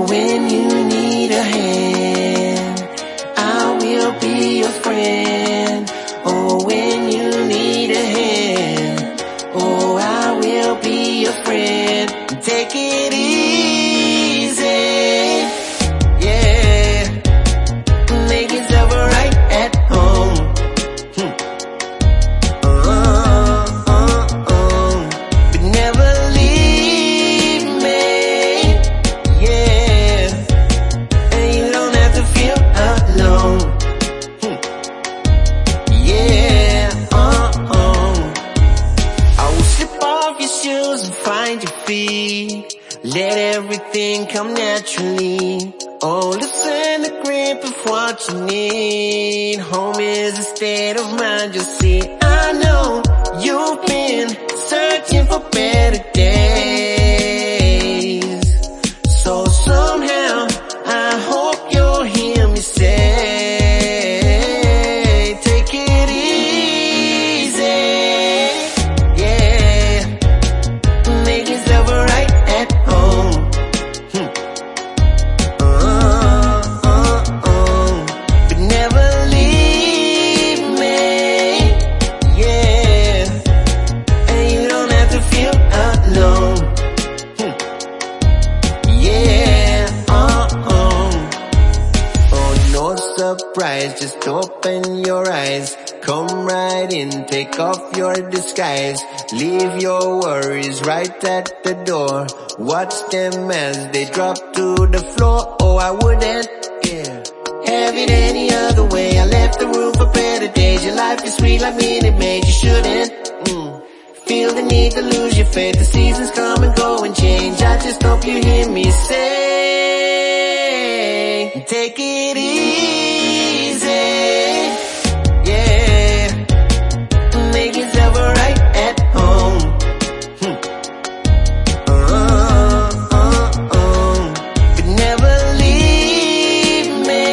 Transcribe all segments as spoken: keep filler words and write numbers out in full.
when you need a hand, I will be your friend. Oh, when you need a hand, oh, I will be your friend. Take it easy, yeah. Make yourself right at home. Hmm. Uh, uh, uh. But never leave me, yeah. And you don't have to feel alone. Hmm. Yeah, uh, uh. I will slip off your shoes and find your feet. Let everything come naturally. Oh, loosen the grip of what you need. Home is a state of mind, you'll see. I know you've been searching for better days. So somehow, I hope you'll hear me say, take it easy, yeah. Make yourself right at home. Hmm. Uh, uh, uh. But never leave me, yeah. And you don't have to feel alone. Hmm. Yeah, uh, uh. Oh, no surprise, just open your eyes. Come right in, take off your disguise. Leave your worries right at the door. Watch them as they drop to the floor. Oh, I wouldn't, yeah, have it any other way. I left the room for better days. Your life is sweet like Minute Maid. You shouldn't mm, feel the need to lose your faith. The seasons come and go and change. I just hope you hear me say, take it easy, yeah. Make yourself right at home. Hmm. Uh, uh, uh. But never leave me,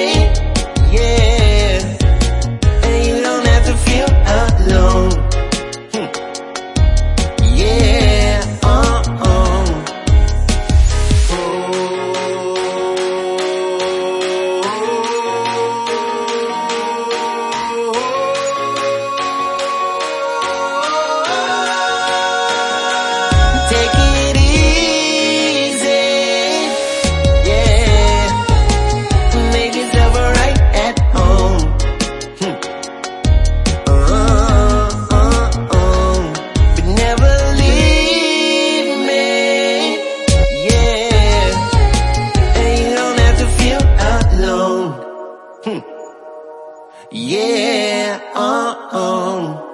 yeah. And you don't have to feel alone. Hmm. Yeah, uh, uh. Take it easy, yeah. Make yourself right at home. Hmm. Uh, uh, uh. But never leave me, yeah. And you don't have to feel alone. Hmm. Yeah, uh, uh.